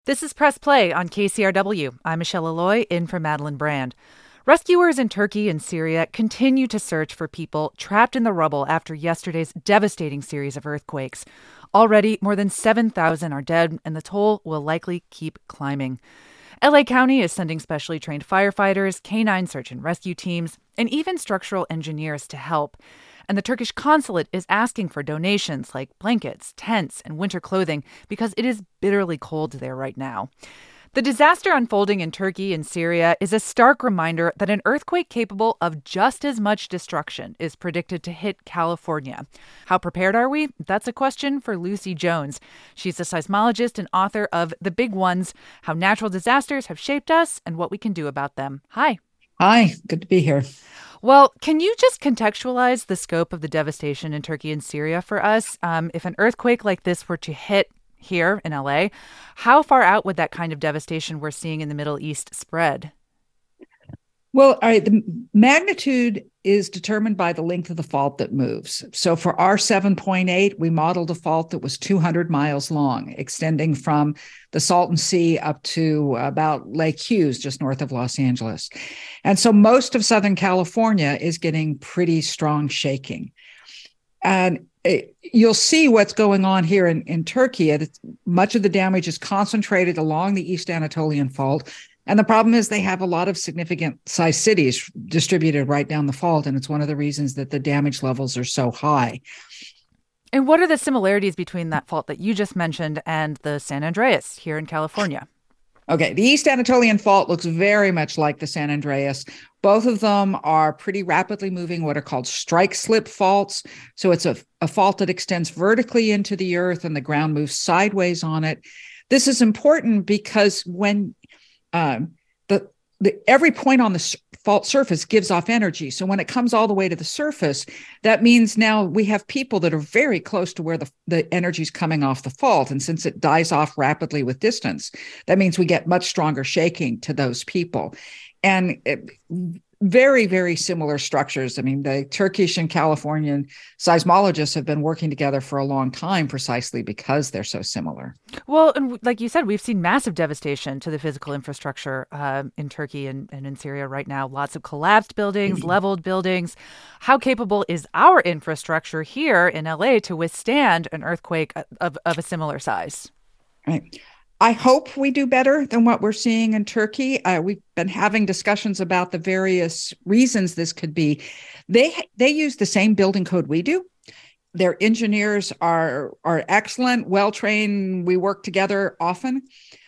This is Press Play on KCRW. I'm Michelle Alloy, in for Madeline Brand. Rescuers in Turkey and Syria continue to search for people trapped in the rubble after yesterday's devastating series of earthquakes. Already, more than 7,000 are dead, and the toll will likely keep climbing. LA County is sending specially trained firefighters, canine search and rescue teams, and even structural engineers to help. And the Turkish consulate is asking for donations like blankets, tents, and winter clothing because it is bitterly cold there right now. The disaster unfolding in Turkey and Syria is a stark reminder that an earthquake capable of just as much destruction is predicted to hit California. How prepared are we? That's a question for Lucy Jones. She's a seismologist and author of The Big Ones: How Natural Disasters Have Shaped Us and What We Can Do About Them. Hi. Hi, good to be here. Well, can you just contextualize the scope of the devastation in Turkey and Syria for us? If an earthquake like this were to hit here in LA, how far out would that kind of devastation we're seeing in the Middle East spread? Well, all right, the magnitude is determined by the length of the fault that moves. So for our 7.8, we modeled a fault that was 200 miles long, extending from the Salton Sea up to about Lake Hughes, just north of Los Angeles. And so most of Southern California is getting pretty strong shaking. And you'll see what's going on here in Turkey. Much of the damage is concentrated along the East Anatolian Fault. And the problem is they have a lot of significant size cities distributed right down the fault. And it's one of the reasons that the damage levels are so high. And what are the similarities between that fault that you just mentioned and the San Andreas here in California? Okay, the East Anatolian Fault looks very much like the San Andreas. Both of them are pretty rapidly moving, what are called strike slip faults. So it's a fault that extends vertically into the earth and the ground moves sideways on it. This is important because when every point on the fault surface gives off energy. So when it comes all the way to the surface, that means now we have people that are very close to where the energy is coming off the fault. And since it dies off rapidly with distance, that means we get much stronger shaking to those people. And very, very similar structures. I mean, the Turkish and Californian seismologists have been working together for a long time precisely because they're so similar. Well, and like you said, we've seen massive devastation to the physical infrastructure in Turkey and in Syria right now. Lots of collapsed buildings, leveled buildings. How capable is our infrastructure here in LA to withstand an earthquake of a similar size? Right. I hope we do better than what we're seeing in Turkey. We've been having discussions about the various reasons this could be. They use the same building code we do. Their engineers are excellent, well trained. We work together often.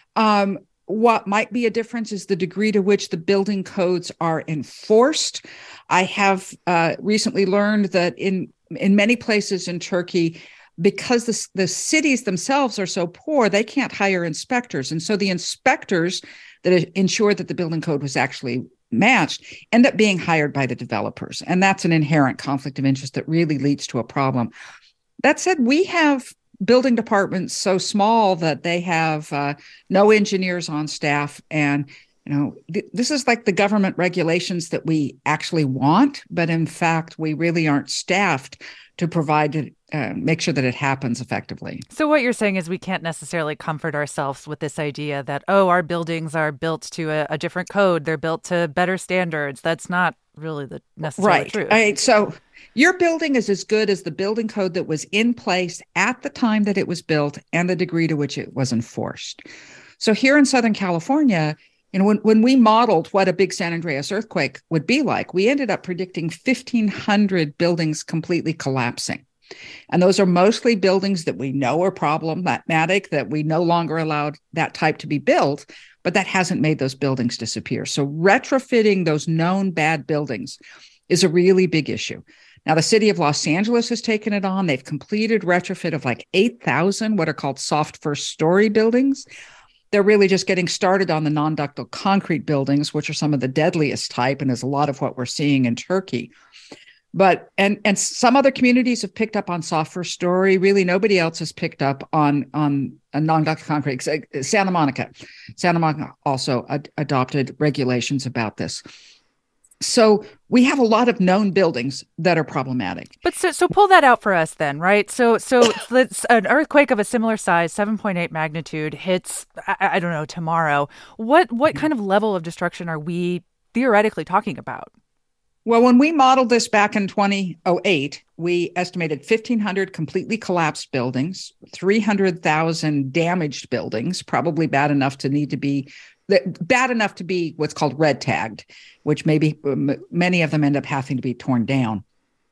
What might be a difference is the degree to which the building codes are enforced. I have recently learned that in many places in Turkey, because the cities themselves are so poor, they can't hire inspectors. And so the inspectors that ensure that the building code was actually matched end up being hired by the developers. And that's an inherent conflict of interest that really leads to a problem. That said, we have building departments so small that they have no engineers on staff. And this is like the government regulations that we actually want, but in fact, we really aren't staffed to provide it, make sure that it happens effectively. So what you're saying is we can't necessarily comfort ourselves with this idea that, oh, our buildings are built to a different code. They're built to better standards. That's not really the necessary truth. Right. So your building is as good as the building code that was in place at the time that it was built and the degree to which it was enforced. So here in Southern California, when we modeled what a big San Andreas earthquake would be like, we ended up predicting 1,500 buildings completely collapsing. And those are mostly buildings that we know are problematic, that we no longer allowed that type to be built, but that hasn't made those buildings disappear. So retrofitting those known bad buildings is a really big issue. Now, the city of Los Angeles has taken it on. They've completed retrofit of like 8,000 what are called soft first story buildings. They're really just getting started on the non-ductile concrete buildings, which are some of the deadliest type and is a lot of what we're seeing in Turkey. But and some other communities have picked up on soft first story. Really, nobody else has picked up on a non-ductile concrete. Santa Monica also adopted regulations about this. So we have a lot of known buildings that are problematic. But so pull that out for us then, right? So let's, an earthquake of a similar size, 7.8 magnitude, hits, I don't know, tomorrow. What kind of level of destruction are we theoretically talking about? Well, when we modeled this back in 2008, we estimated 1,500 completely collapsed buildings, 300,000 damaged buildings, probably bad enough to be what's called red tagged, which maybe many of them end up having to be torn down.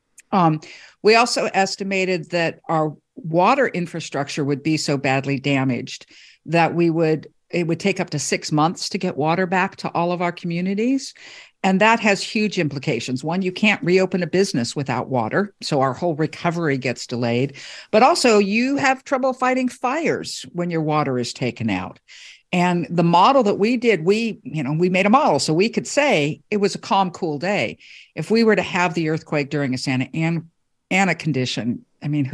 We also estimated that our water infrastructure would be so badly damaged that it would take up to 6 months to get water back to all of our communities. And that has huge implications. One, you can't reopen a business without water, so our whole recovery gets delayed. But also, you have trouble fighting fires when your water is taken out. And the model that we did, we made a model so we could say it was a calm, cool day. If we were to have the earthquake during a Santa Ana condition,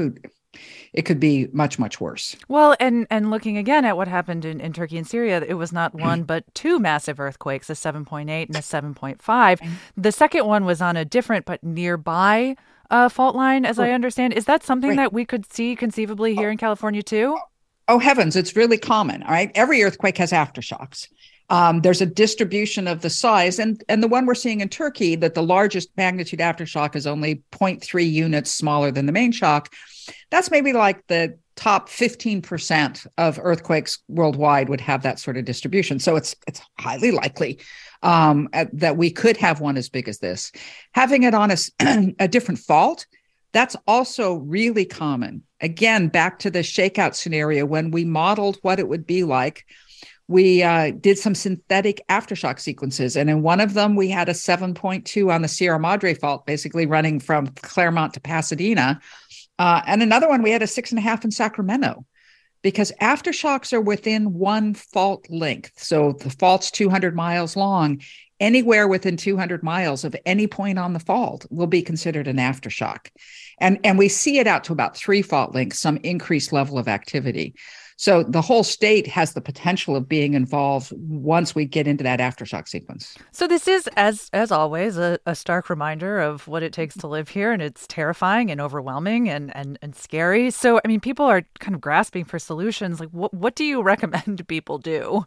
it could be much, much worse. Well, and looking again at what happened in Turkey and Syria, it was not one but two massive earthquakes, a 7.8 and a 7.5. The second one was on a different but nearby fault line, as I understand. Is that something that we could see conceivably here in California too? Oh, heavens, it's really common, all right? Every earthquake has aftershocks. There's a distribution of the size. And the one we're seeing in Turkey, that the largest magnitude aftershock is only 0.3 units smaller than the main shock. That's maybe like the top 15% of earthquakes worldwide would have that sort of distribution. So it's highly likely that we could have one as big as this. Having it on a different fault, that's also really common. Again, back to the shakeout scenario, when we modeled what it would be like, we did some synthetic aftershock sequences. And in one of them, we had a 7.2 on the Sierra Madre fault, basically running from Claremont to Pasadena. And another one, we had a 6.5 in Sacramento, because aftershocks are within one fault length. So the fault's 200 miles long. Anywhere within 200 miles of any point on the fault will be considered an aftershock. And we see it out to about 3 fault lengths, some increased level of activity. So the whole state has the potential of being involved once we get into that aftershock sequence. So this is, as always, a stark reminder of what it takes to live here. And it's terrifying and overwhelming and scary. So, people are kind of grasping for solutions. Like, what do you recommend people do?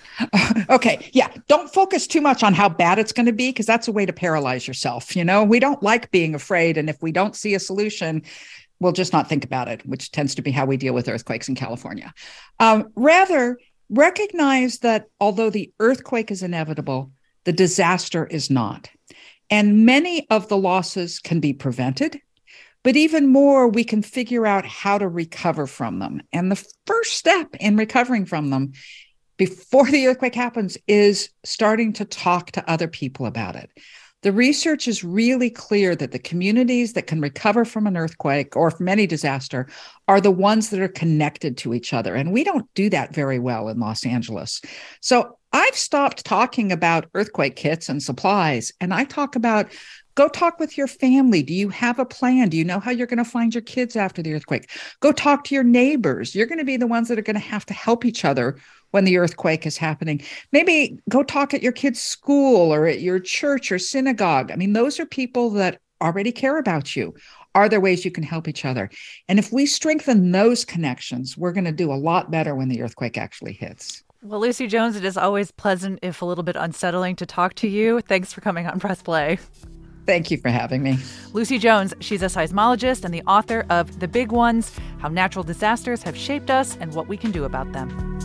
Okay. Yeah. Don't focus too much on how bad it's going to be, because that's a way to paralyze yourself. We don't like being afraid. And if we don't see a solution, we'll just not think about it, which tends to be how we deal with earthquakes in California. Rather, recognize that although the earthquake is inevitable, the disaster is not. And many of the losses can be prevented, but even more, we can figure out how to recover from them. And the first step in recovering from them before the earthquake happens is starting to talk to other people about it. The research is really clear that the communities that can recover from an earthquake or from any disaster are the ones that are connected to each other. And we don't do that very well in Los Angeles. So I've stopped talking about earthquake kits and supplies, and I talk about, go talk with your family. Do you have a plan? Do you know how you're going to find your kids after the earthquake? Go talk to your neighbors. You're going to be the ones that are going to have to help each other when the earthquake is happening. Maybe go talk at your kid's school or at your church or synagogue. Those are people that already care about you. Are there ways you can help each other? And if we strengthen those connections, we're going to do a lot better when the earthquake actually hits. Well, Lucy Jones, it is always pleasant, if a little bit unsettling, to talk to you. Thanks for coming on Press Play. Thank you for having me. Lucy Jones, she's a seismologist and the author of The Big Ones: How Natural Disasters Have Shaped Us and What We Can Do About Them.